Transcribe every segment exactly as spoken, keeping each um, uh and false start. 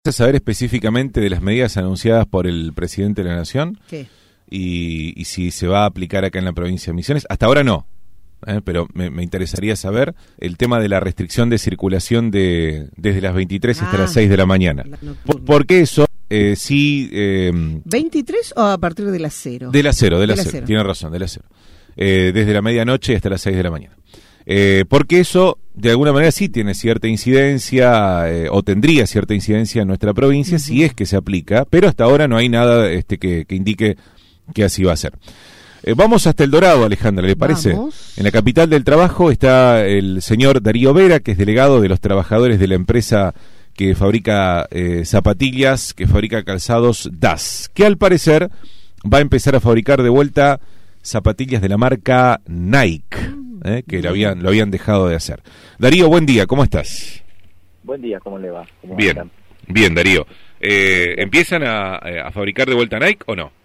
Saber específicamente de las medidas anunciadas por el presidente de la Nación. ¿Qué? Y, y si se va a aplicar acá en la provincia de Misiones. Hasta ahora no, ¿eh? pero me, me interesaría saber el tema de la restricción de circulación de desde las veintitrés Ah, hasta las seis de la mañana. La Por, porque eso eh, sí... Eh, ¿veintitrés o a partir de las cero? De las cero, de las De la cero, cero. tiene razón, de las cero. Eh, desde la medianoche hasta las seis de la mañana. Eh, porque eso, de alguna manera, sí tiene cierta incidencia, eh, o tendría cierta incidencia en nuestra provincia, uh-huh. si es que se aplica, pero hasta ahora no hay nada este, que, que indique que así va a ser. Eh, vamos hasta El Dorado, Alejandra, ¿le parece? Vamos. En la capital del trabajo está el señor Darío Vera, que es delegado de los trabajadores de la empresa que fabrica eh, zapatillas, que fabrica calzados D A S, que al parecer va a empezar a fabricar de vuelta zapatillas de la marca Nike. ¿Eh? que lo habían, lo habían dejado de hacer. Darío, buen día, ¿cómo estás? Buen día, ¿cómo le va? ¿Cómo bien, andan? bien, Darío. Eh, ¿Empiezan a, a fabricar de vuelta Nike o no?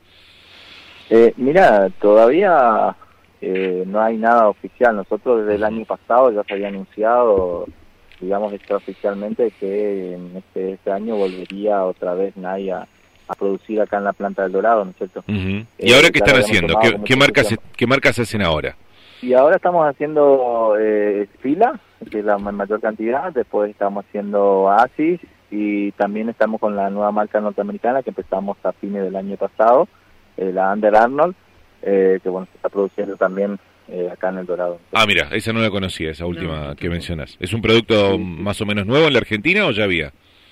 Eh, mira, todavía eh, no hay nada oficial. Nosotros desde el año pasado ya se había anunciado, digamos, extraoficialmente que en este, este año volvería otra vez Nike a, a producir acá en la planta del Dorado, ¿no es cierto? Uh-huh. ¿Y eh, ahora qué están haciendo? ¿Qué, qué, marcas, ¿Qué marcas hacen ahora? Y ahora estamos haciendo eh, Fila, que es la mayor cantidad, después estamos haciendo Asis y también estamos con la nueva marca norteamericana que empezamos a fines del año pasado, eh, la Under Armour, eh, que bueno, se está produciendo también eh, acá en El Dorado. Ah, mira, esa no la conocía, esa última no, que mencionas. ¿Es un producto sí, más o menos nuevo en la Argentina o ya había?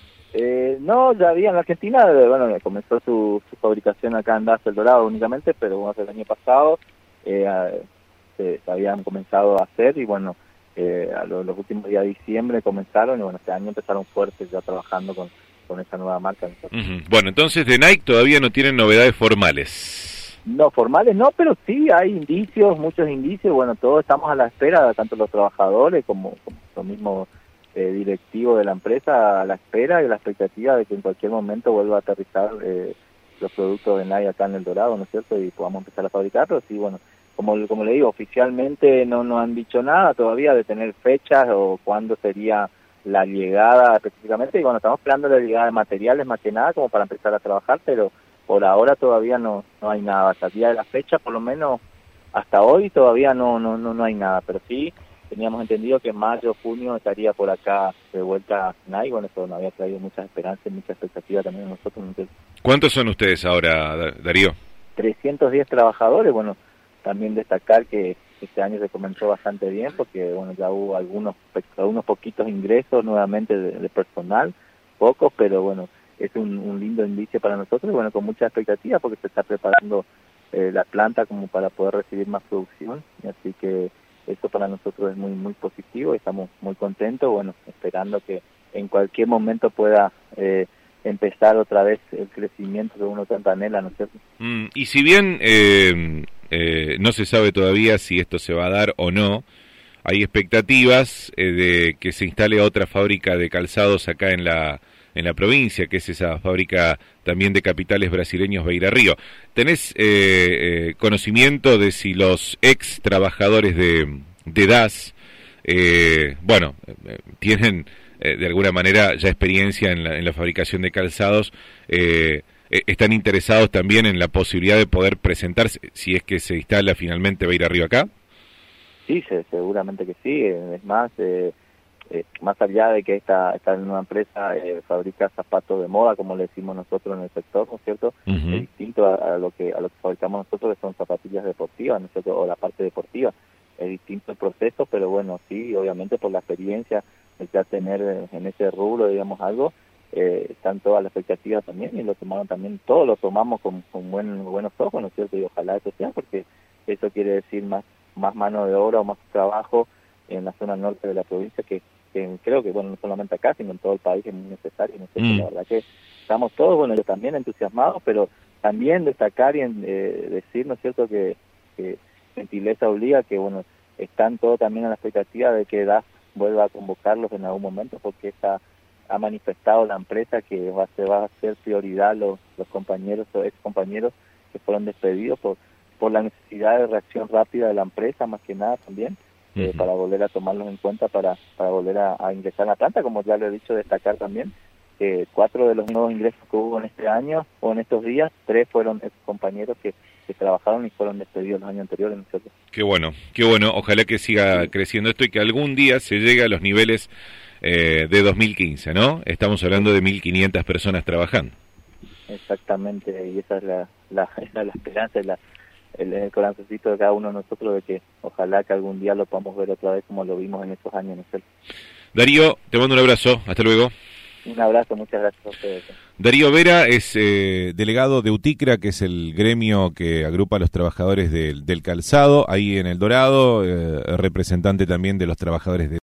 Eh, no, ya había en la Argentina, bueno, comenzó su, su fabricación acá en D A S El Dorado únicamente, pero bueno, el año pasado eh, Se, se habían comenzado a hacer y bueno, eh, a lo, los últimos días de diciembre comenzaron y bueno, este año empezaron fuertes ya trabajando con, con esa nueva marca. Uh-huh. Bueno, entonces de Nike todavía no tienen novedades formales. No, formales no, pero sí hay indicios, muchos indicios, bueno, todos estamos a la espera, tanto los trabajadores como, como los mismos eh, directivos de la empresa, a la espera y la expectativa de que en cualquier momento vuelva a aterrizar eh, los productos de Nike acá en El Dorado, ¿no es cierto? Y podamos empezar a fabricarlos y bueno, Como, como le digo, oficialmente no nos han dicho nada todavía de tener fechas o cuándo sería la llegada específicamente. Y bueno, estamos esperando la llegada de materiales más que nada como para empezar a trabajar, pero por ahora todavía no no hay nada. Hasta el día de la fecha, por lo menos hasta hoy, todavía no no no, no hay nada. Pero sí, teníamos entendido que en mayo, junio estaría por acá de vuelta Nike. Bueno, eso nos había traído muchas esperanzas y mucha expectativa también a nosotros. ¿Cuántos son ustedes ahora, Darío? trescientos diez trabajadores, bueno. También destacar que este año se comenzó bastante bien porque bueno ya hubo algunos algunos poquitos ingresos nuevamente de, de personal, pocos, pero bueno, es un, un lindo indicio para nosotros y bueno, con mucha expectativa porque se está preparando eh, la planta como para poder recibir más producción, y así que eso para nosotros es muy muy positivo y estamos muy contentos, bueno, esperando que en cualquier momento pueda eh, empezar otra vez el crecimiento que uno tanto anhela, ¿no es cierto? Mm, y si bien eh, eh, no se sabe todavía si esto se va a dar o no, hay expectativas eh, de que se instale otra fábrica de calzados acá en la en la provincia, que es esa fábrica también de capitales brasileños Beira Río. ¿Tenés eh, eh, conocimiento de si los ex trabajadores de, de D A S, eh, bueno, eh, tienen eh, de alguna manera ya experiencia en la, en la fabricación de calzados, eh, están interesados también en la posibilidad de poder presentarse, si es que se instala finalmente Beira Río acá? Sí, se, seguramente que sí, es más, eh, eh, más allá de que esta, esta nueva empresa eh, fabrica zapatos de moda, como le decimos nosotros en el sector, ¿no es cierto? Uh-huh. Es distinto a, a lo que a lo que fabricamos nosotros, que son zapatillas deportivas, ¿no es cierto? O la parte deportiva, es distinto el proceso, pero bueno, sí, obviamente por la experiencia de ya tener en ese rubro, digamos, algo, Eh, están todas las expectativas también y lo tomaron también, todos lo tomamos con, con buen, buenos ojos, ¿no es cierto? Y ojalá eso sea, porque eso quiere decir más más mano de obra o más trabajo en la zona norte de la provincia, que, que creo que, bueno, no solamente acá, sino en todo el país es muy necesario, ¿no es cierto? Mm. La verdad que estamos todos, bueno, yo también entusiasmados, pero también destacar y eh, decir, ¿no es cierto?, que, que gentileza obliga, que, bueno, están todos también a la expectativa de que D A S vuelva a convocarlos en algún momento, porque esta ha manifestado la empresa que va, se va a hacer prioridad los, los compañeros o ex compañeros que fueron despedidos por, por la necesidad de reacción rápida de la empresa, más que nada también, eh, uh-huh. para volver a tomarlos en cuenta, para, para volver a, a ingresar a la planta, como ya lo he dicho, destacar también eh, cuatro de los nuevos ingresos que hubo en este año o en estos días, tres fueron esos compañeros que, que trabajaron y fueron despedidos los años anteriores, ¿no es cierto? Qué bueno, qué bueno. Ojalá que siga creciendo esto y que algún día se llegue a los niveles eh, de dos mil quince, ¿no? Estamos hablando de mil quinientas personas trabajando. Exactamente, y esa es la, la, esa es la esperanza, la, el, el corazoncito de cada uno de nosotros de que ojalá que algún día lo podamos ver otra vez como lo vimos en estos años, ¿no es cierto? Darío, te mando un abrazo, hasta luego. Un abrazo, muchas gracias a ustedes. Darío Vera es eh, delegado de UTICRA, que es el gremio que agrupa a los trabajadores del, del calzado, ahí en El Dorado, eh, representante también de los trabajadores de